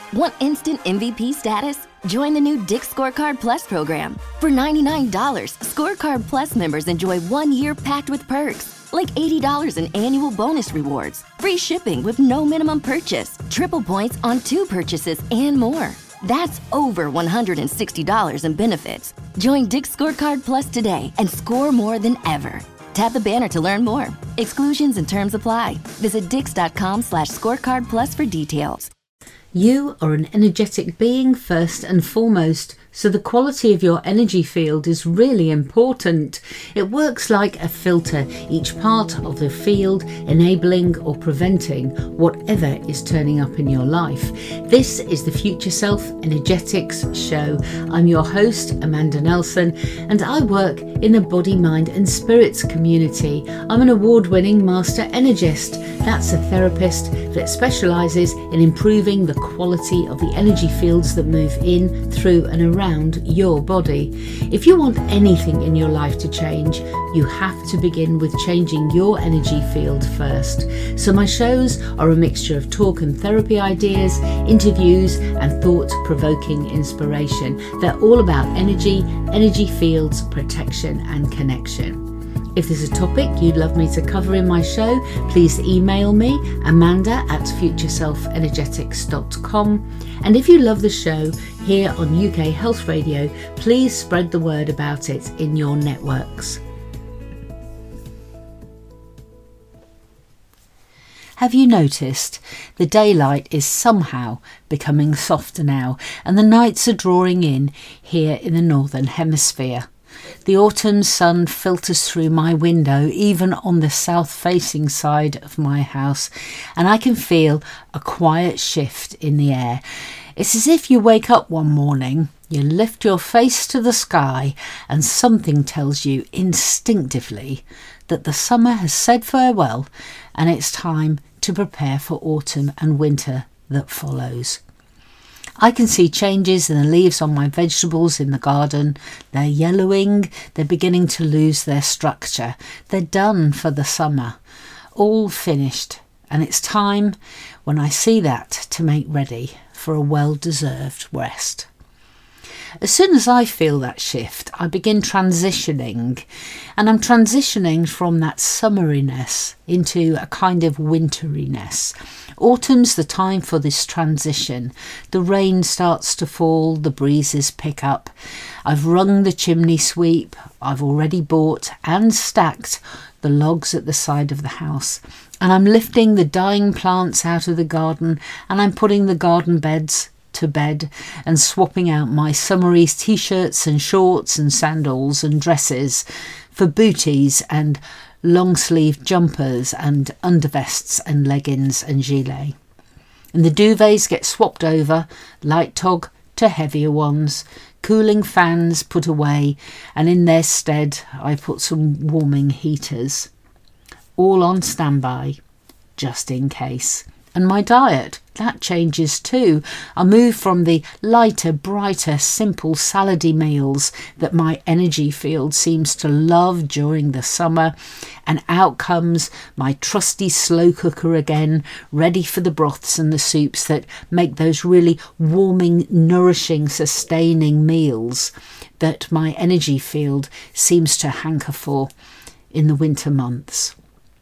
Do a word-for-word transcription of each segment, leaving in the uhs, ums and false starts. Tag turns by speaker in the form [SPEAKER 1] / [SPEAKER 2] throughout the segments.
[SPEAKER 1] Want instant M V P status? Join the new Dick's Scorecard Plus program. For ninety-nine dollars, Scorecard Plus members enjoy one year packed with perks, like eighty dollars in annual bonus rewards, free shipping with no minimum purchase, triple points on two purchases, and more. That's over one hundred sixty dollars in benefits. Join Dick's Scorecard Plus today and score more than ever. Tap the banner to learn more. Exclusions and terms apply. Visit dix.com slash scorecard plus for details.
[SPEAKER 2] You are an energetic being first and foremost, so the quality of your energy field is really important. It works like a filter, each part of the field enabling or preventing whatever is turning up in your life. This is the Future Self Energetics Show. I'm your host, Amanda Nelson, and I work in the body, mind and spirits community. I'm an award-winning master energist. That's a therapist that specialises in improving the quality of the energy fields that move in, through and around your body. If you want anything in your life to change, you have to begin with changing your energy field first. So my shows are a mixture of talk and therapy ideas, interviews and thought-provoking inspiration. They're all about energy, energy fields, protection and connection. If there's a topic you'd love me to cover in my show, please email me, Amanda at future self energetics dot com. And if you love the show here on U K Health Radio, please spread the word about it in your networks. Have you noticed the daylight is somehow becoming softer now, and the nights are drawing in here in the Northern Hemisphere? The autumn sun filters through my window, even on the south-facing side of my house, and I can feel a quiet shift in the air. It's as if you wake up one morning, you lift your face to the sky, and something tells you instinctively that the summer has said farewell and it's time to prepare for autumn and winter that follows. I can see changes in the leaves on my vegetables in the garden. They're yellowing, they're beginning to lose their structure. They're done for the summer, all finished. And it's time, when I see that, to make ready for a well-deserved rest. As soon as I feel that shift, I begin transitioning, and I'm transitioning from that summeriness into a kind of winteriness. Autumn's the time for this transition. The rain starts to fall, the breezes pick up. I've rung the chimney sweep. I've already bought and stacked the logs at the side of the house. And I'm lifting the dying plants out of the garden, and I'm putting the garden beds to bed and swapping out my summery t-shirts and shorts and sandals and dresses for booties and long-sleeved jumpers and undervests and leggings and gilet. And the duvets get swapped over, light tog to heavier ones, cooling fans put away, and in their stead I put some warming heaters, all on standby, just in case. And my diet, that changes too. I move from the lighter, brighter, simple salady meals that my energy field seems to love during the summer, and out comes my trusty slow cooker again, ready for the broths and the soups that make those really warming, nourishing, sustaining meals that my energy field seems to hanker for in the winter months.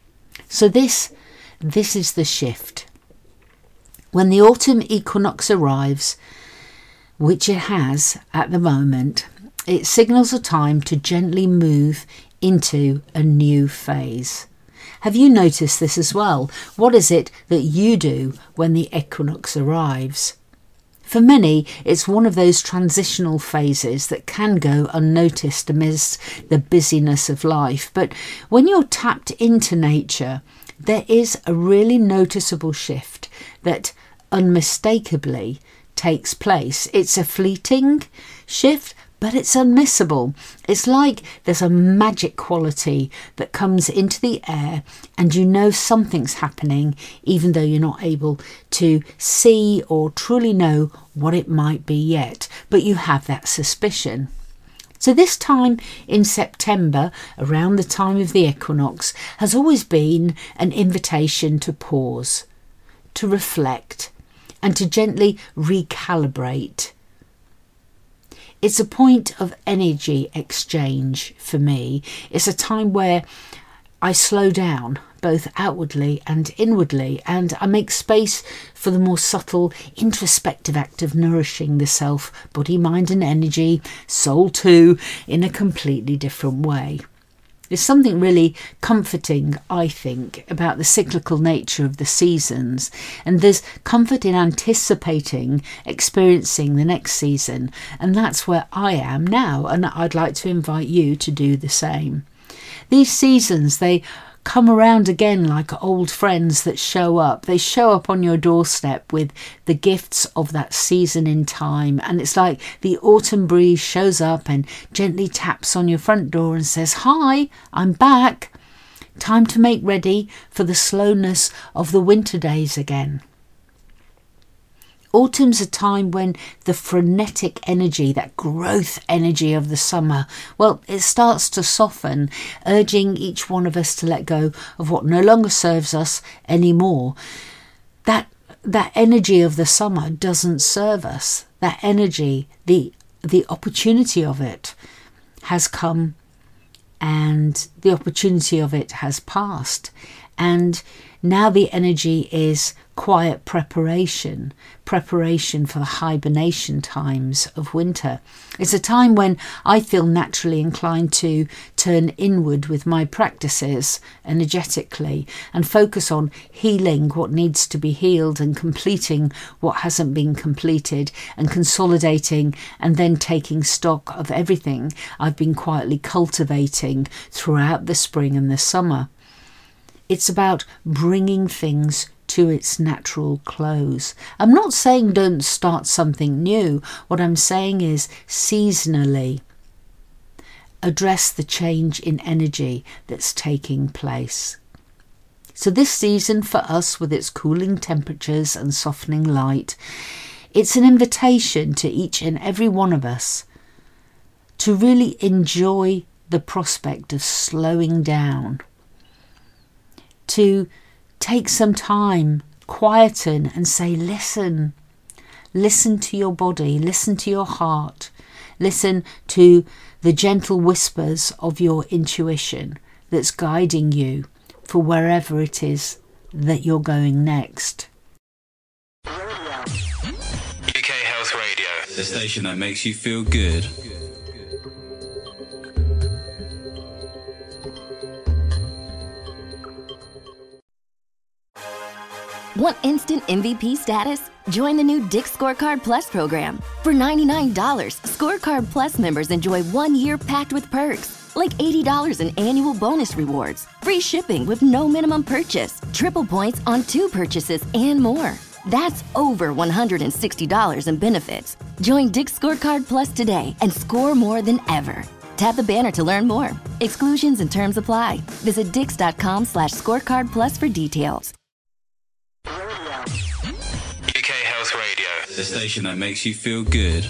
[SPEAKER 2] So this, this is the shift. When the autumn equinox arrives, which it has at the moment, it signals a time to gently move into a new phase. Have you noticed this as well? What is it that you do when the equinox arrives? For many, it's one of those transitional phases that can go unnoticed amidst the busyness of life. But when you're tapped into nature, there is a really noticeable shift that unmistakably takes place. It's a fleeting shift, but it's unmissable. It's like there's a magic quality that comes into the air and you know something's happening, even though you're not able to see or truly know what it might be yet, but you have that suspicion. So this time in September, around the time of the equinox, has always been an invitation to pause, to reflect, and to gently recalibrate. It's a point of energy exchange for me. It's a time where I slow down, both outwardly and inwardly, and I make space for the more subtle, introspective act of nourishing the self, body, mind and energy, soul too, in a completely different way. There's something really comforting, I think, about the cyclical nature of the seasons, and there's comfort in anticipating experiencing the next season, and that's where I am now, and I'd like to invite you to do the same. These seasons, they come around again like old friends that show up. They show up on your doorstep with the gifts of that season in time, and it's like the autumn breeze shows up and gently taps on your front door and says, "Hi, I'm back. Time to make ready for the slowness of the winter days again." Autumn's a time when the frenetic energy, that growth energy of the summer, well, it starts to soften, urging each one of us to let go of what no longer serves us anymore. That that energy of the summer doesn't serve us. That energy, the the opportunity of it has come, and the opportunity of it has passed. And now the energy is quiet preparation, preparation for the hibernation times of winter. It's a time when I feel naturally inclined to turn inward with my practices energetically and focus on healing what needs to be healed and completing what hasn't been completed and consolidating and then taking stock of everything I've been quietly cultivating throughout the spring and the summer. It's about bringing things to its natural close. I'm not saying don't start something new. What I'm saying is seasonally address the change in energy that's taking place. So this season for us, with its cooling temperatures and softening light, it's an invitation to each and every one of us to really enjoy the prospect of slowing down, to take some time, quieten and say, listen, listen to your body, listen to your heart, listen to the gentle whispers of your intuition that's guiding you for wherever it is that you're going next.
[SPEAKER 3] U K Health Radio, the station that makes you feel good.
[SPEAKER 1] Want instant M V P status? Join the new Dick's Scorecard Plus program. For ninety-nine dollars, Scorecard Plus members enjoy one year packed with perks, like eighty dollars in annual bonus rewards, free shipping with no minimum purchase, triple points on two purchases, and more. That's over one hundred sixty dollars in benefits. Join Dick's Scorecard Plus today and score more than ever. Tap the banner to learn more. Exclusions and terms apply. Visit dix.com slash scorecard plus for details.
[SPEAKER 3] U K Health Radio, the station that makes you feel good.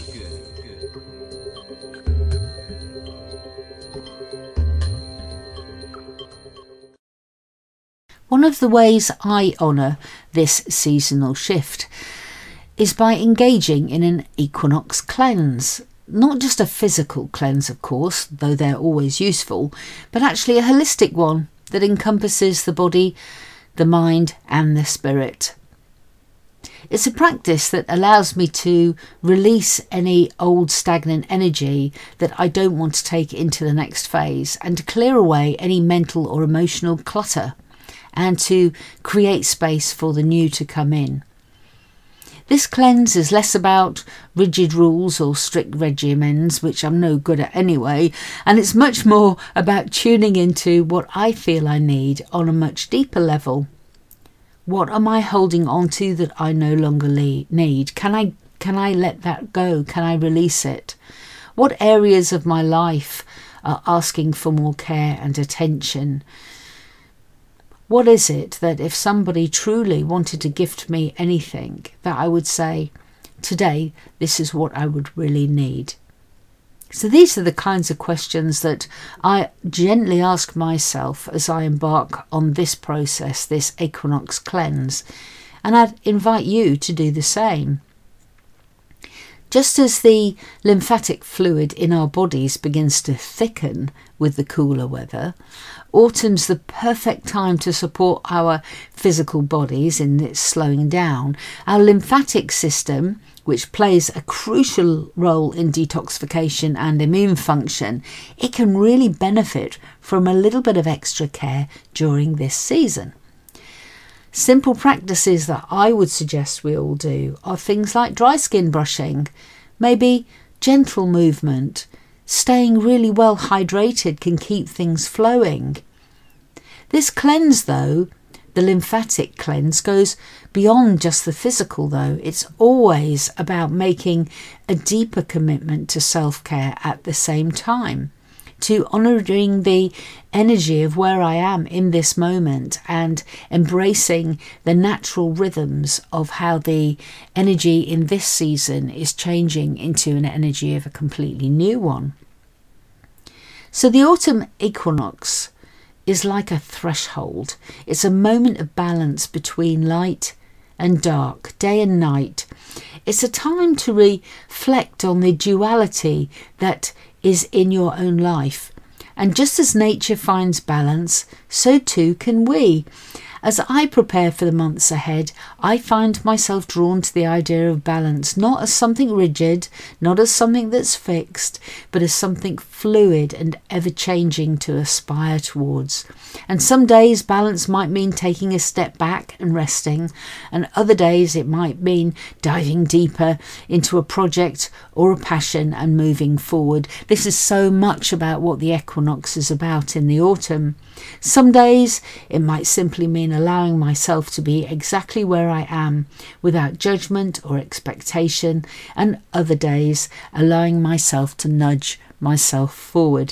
[SPEAKER 2] One of the ways I honour this seasonal shift is by engaging in an equinox cleanse. Not just a physical cleanse, of course, though they're always useful, but actually a holistic one that encompasses the body, the mind and the spirit. It's a practice that allows me to release any old stagnant energy that I don't want to take into the next phase, and to clear away any mental or emotional clutter, and to create space for the new to come in. This cleanse is less about rigid rules or strict regimens, which I'm no good at anyway, and it's much more about tuning into what I feel I need on a much deeper level. What am I holding on to that I no longer need? Can I can I let that go? Can I release it? What areas of my life are asking for more care and attention? What is it that if somebody truly wanted to gift me anything, that I would say, today, this is what I would really need? So these are the kinds of questions that I gently ask myself as I embark on this process, this equinox cleanse. and I'd invite you to do the same. Just as the lymphatic fluid in our bodies begins to thicken with the cooler weather, autumn's the perfect time to support our physical bodies in its slowing down. Our lymphatic system, which plays a crucial role in detoxification and immune function, it can really benefit from a little bit of extra care during this season. Simple practices that I would suggest we all do are things like dry skin brushing, maybe gentle movement. Staying really well hydrated can keep things flowing. This cleanse, though, the lymphatic cleanse, goes beyond just the physical, though. It's always about making a deeper commitment to self-care at the same time, to honouring the energy of where I am in this moment and embracing the natural rhythms of how the energy in this season is changing into an energy of a completely new one. So the autumn equinox is like a threshold. It's a moment of balance between light and dark, day and night. It's a time to reflect on the duality that is in your own life. And just as nature finds balance, so too can we. As I prepare for the months ahead, I find myself drawn to the idea of balance, not as something rigid, not as something that's fixed, but as something fluid and ever-changing to aspire towards. And some days balance might mean taking a step back and resting, and other days it might mean diving deeper into a project or a passion and moving forward. This is so much about what the equinox is about in the autumn. Some days it might simply mean allowing myself to be exactly where I am without judgment or expectation, and other days allowing myself to nudge myself forward.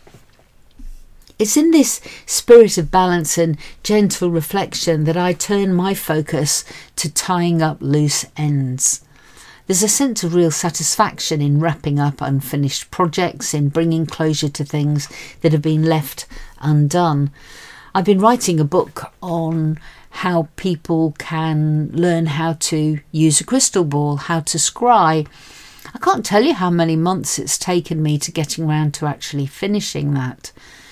[SPEAKER 2] It's in this spirit of balance and gentle reflection that I turn my focus to tying up loose ends. There's a sense of real satisfaction in wrapping up unfinished projects, in bringing closure to things that have been left undone. I've been writing a book on how people can learn how to use a crystal ball, how to scry. I can't tell you how many months it's taken me to getting around to actually finishing that.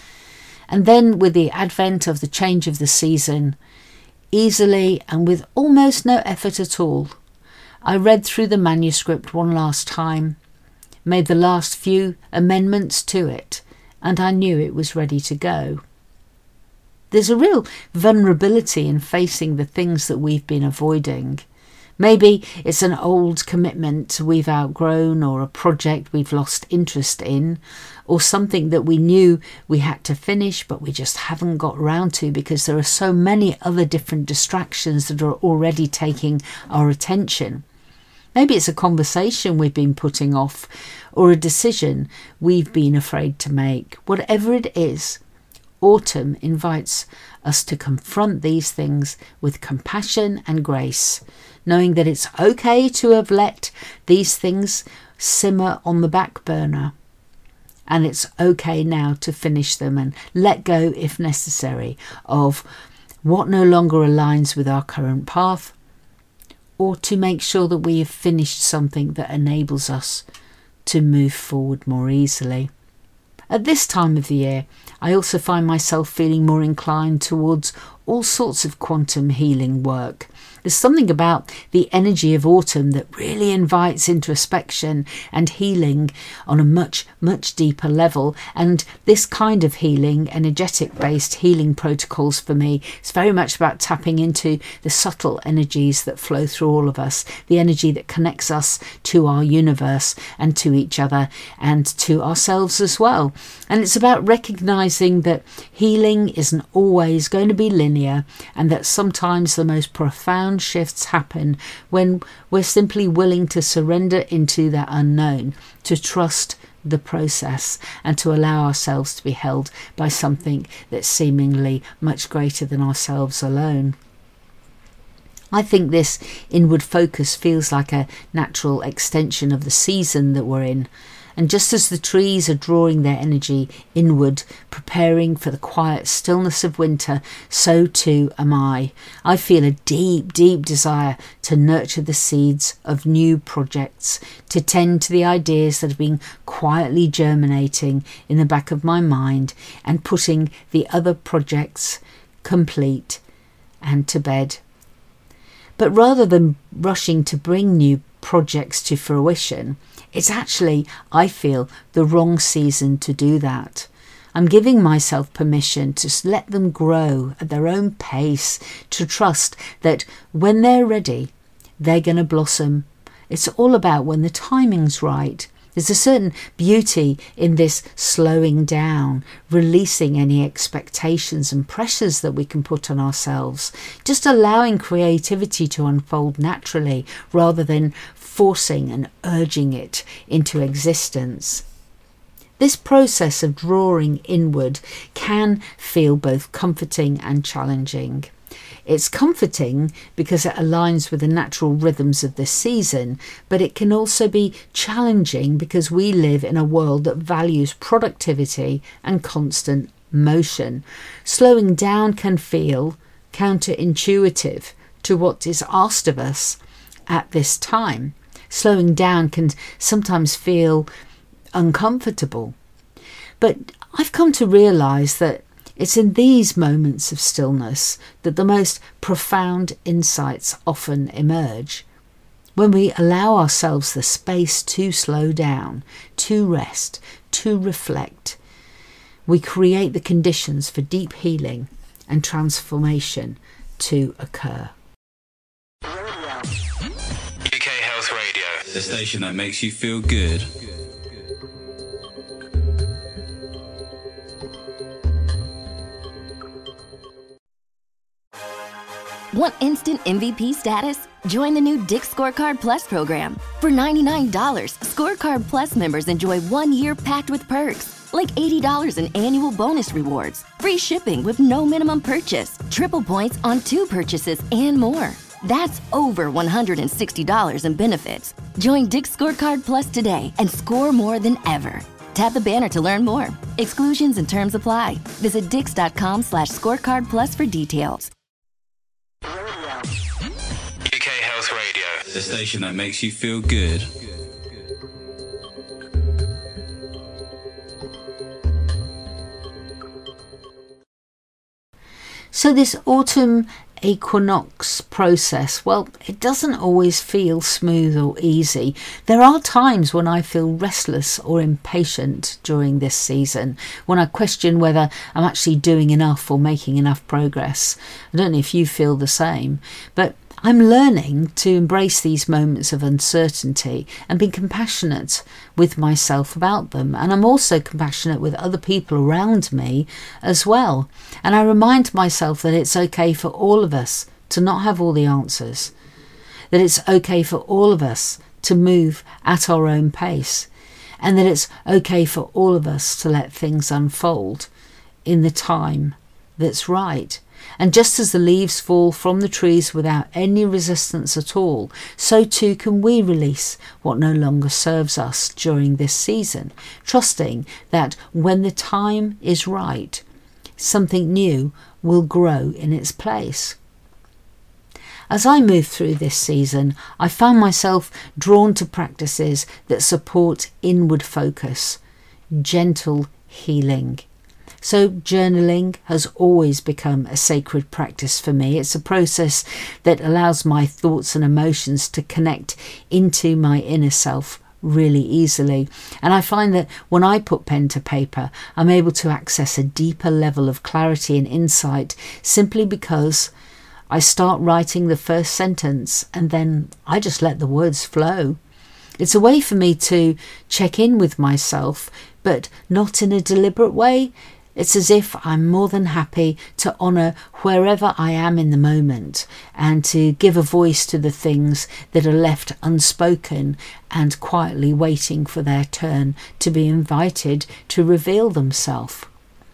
[SPEAKER 2] And then with the advent of the change of the season, easily and with almost no effort at all, I read through the manuscript one last time, made the last few amendments to it, and I knew it was ready to go. There's a real vulnerability in facing the things that we've been avoiding. Maybe it's an old commitment we've outgrown, or a project we've lost interest in, or something that we knew we had to finish but we just haven't got around to because there are so many other different distractions that are already taking our attention. Maybe it's a conversation we've been putting off, or a decision we've been afraid to make. Whatever it is, autumn invites us to confront these things with compassion and grace, knowing that it's okay to have let these things simmer on the back burner. And it's okay now to finish them and let go, if necessary, of what no longer aligns with our current path, or to make sure that we have finished something that enables us to move forward more easily. At this time of the year, I also find myself feeling more inclined towards all sorts of quantum healing work. There's something about the energy of autumn that really invites introspection and healing on a much, much deeper level. And this kind of healing, energetic-based healing protocols for me, it's very much about tapping into the subtle energies that flow through all of us, the energy that connects us to our universe and to each other and to ourselves as well. And it's about recognizing that healing isn't always going to be linear, and that sometimes the most profound shifts happen when we're simply willing to surrender into that unknown, to trust the process, and to allow ourselves to be held by something that's seemingly much greater than ourselves alone. I think this inward focus feels like a natural extension of the season that we're in, And just as the trees are drawing their energy inward, preparing for the quiet stillness of winter, so too am I. I feel a deep, deep desire to nurture the seeds of new projects, to tend to the ideas that have been quietly germinating in the back of my mind and putting the other projects complete and to bed. But rather than rushing to bring new projects to fruition, it's actually, I feel, the wrong season to do that. I'm giving myself permission to let them grow at their own pace, to trust that when they're ready, they're going to blossom. It's all about when the timing's right. There's a certain beauty in this slowing down, releasing any expectations and pressures that we can put on ourselves, just allowing creativity to unfold naturally rather than forcing and urging it into existence. This process of drawing inward can feel both comforting and challenging. It's comforting because it aligns with the natural rhythms of the season, but it can also be challenging because we live in a world that values productivity and constant motion. Slowing down can feel counterintuitive to what is asked of us at this time. Slowing down can sometimes feel uncomfortable. But I've come to realise that it's in these moments of stillness that the most profound insights often emerge. When we allow ourselves the space to slow down, to rest, to reflect, we create the conditions for deep healing and transformation to occur.
[SPEAKER 3] U K Health Radio, the station that makes you feel good.
[SPEAKER 1] Want instant M V P status? Join the new Dick's Scorecard Plus program. For ninety-nine dollars, Scorecard Plus members enjoy one year packed with perks, like eighty dollars in annual bonus rewards, free shipping with no minimum purchase, triple points on two purchases, and more. That's over one hundred sixty dollars in benefits. Join Dick's Scorecard Plus today and score more than ever. Tap the banner to learn more. Exclusions and terms apply. Visit dix.com slash scorecard plus for details.
[SPEAKER 3] U K Health Radio, the station that makes you feel good.
[SPEAKER 2] So this autumn equinox process, well, it doesn't always feel smooth or easy. There are times when I feel restless or impatient during this season, when I question whether I'm actually doing enough or making enough progress. I don't know if you feel the same, but I'm learning to embrace these moments of uncertainty and be compassionate with myself about them. And I'm also compassionate with other people around me as well. And I remind myself that it's okay for all of us to not have all the answers, that it's okay for all of us to move at our own pace, and that it's okay for all of us to let things unfold in the time that's right. And just as the leaves fall from the trees without any resistance at all, so too can we release what no longer serves us during this season, trusting that when the time is right, something new will grow in its place. As I move through this season, I found myself drawn to practices that support inward focus, gentle healing. So journaling has always become a sacred practice for me. It's a process that allows my thoughts and emotions to connect into my inner self really easily. And I find that when I put pen to paper, I'm able to access a deeper level of clarity and insight simply because I start writing the first sentence and then I just let the words flow. It's a way for me to check in with myself, but not in a deliberate way. It's as if I'm more than happy to honour wherever I am in the moment and to give a voice to the things that are left unspoken and quietly waiting for their turn to be invited to reveal themselves.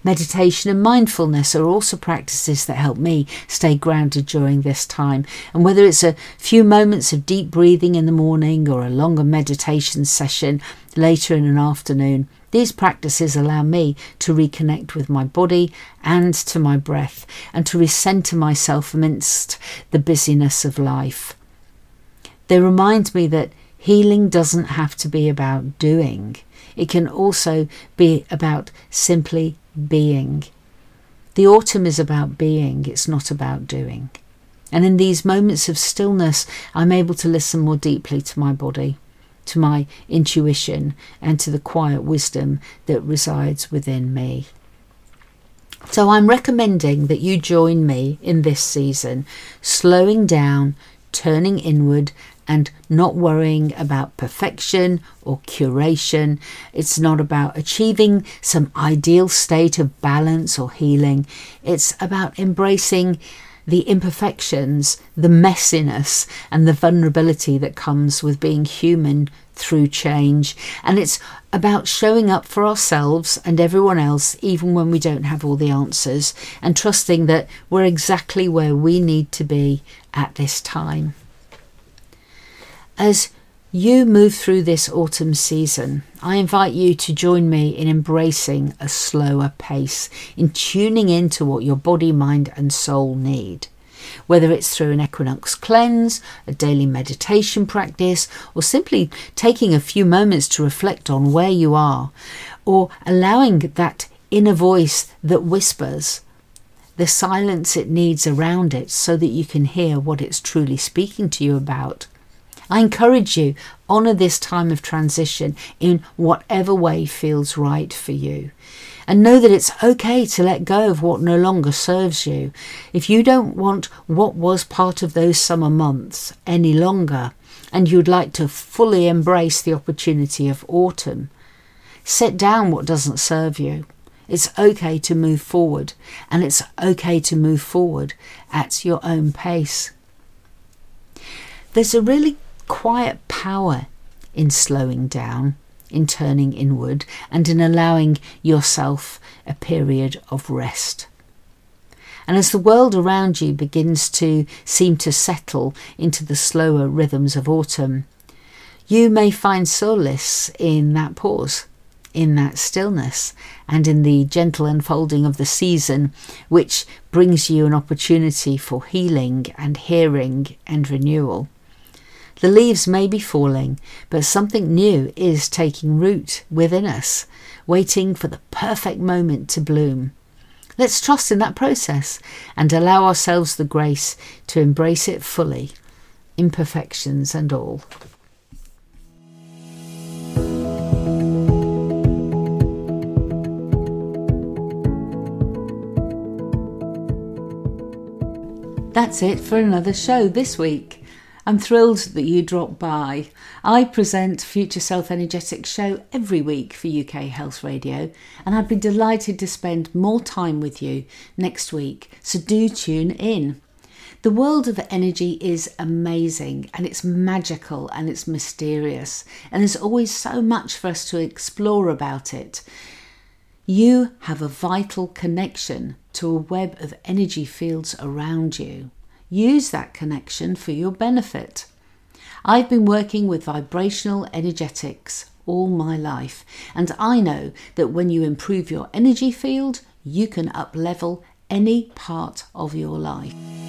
[SPEAKER 2] Meditation and mindfulness are also practices that help me stay grounded during this time. And whether it's a few moments of deep breathing in the morning or a longer meditation session later in an afternoon, these practices allow me to reconnect with my body and to my breath, and to recenter myself amidst the busyness of life. They remind me that healing doesn't have to be about doing. It can also be about simply being. The autumn is about being, it's not about doing. And in these moments of stillness, I'm able to listen more deeply to my body, to my intuition, and to the quiet wisdom that resides within me. So I'm recommending that you join me in this season, slowing down, turning inward, and not worrying about perfection or curation. It's not about achieving some ideal state of balance or healing. It's about embracing the imperfections, the messiness, and the vulnerability that comes with being human through change. And it's about showing up for ourselves and everyone else, even when we don't have all the answers, and trusting that we're exactly where we need to be at this time. As you move through this autumn season, I invite you to join me in embracing a slower pace, in tuning into what your body, mind and soul need. Whether it's through an equinox cleanse, a daily meditation practice, or simply taking a few moments to reflect on where you are, or allowing that inner voice that whispers the silence it needs around it so that you can hear what it's truly speaking to you about. I encourage you, honour this time of transition in whatever way feels right for you. And know that it's okay to let go of what no longer serves you. If you don't want what was part of those summer months any longer, and you'd like to fully embrace the opportunity of autumn, set down what doesn't serve you. It's okay to move forward, and it's okay to move forward at your own pace. There's a really quiet power in slowing down, in turning inward, and in allowing yourself a period of rest. And as the world around you begins to seem to settle into the slower rhythms of autumn, you may find solace in that pause, in that stillness, and in the gentle unfolding of the season, which brings you an opportunity for healing and hearing and renewal. The leaves may be falling, but something new is taking root within us, waiting for the perfect moment to bloom. Let's trust in that process and allow ourselves the grace to embrace it fully, imperfections and all. That's it for another show this week. I'm thrilled that you dropped by. I present Future Self Energetics show every week for U K Health Radio, and I'd be delighted to spend more time with you next week, so do tune in. The world of energy is amazing, and it's magical and it's mysterious, and there's always so much for us to explore about it. You have a vital connection to a web of energy fields around you. Use that connection for your benefit. I've been working with vibrational energetics all my life, and I know that when you improve your energy field, you can up-level any part of your life.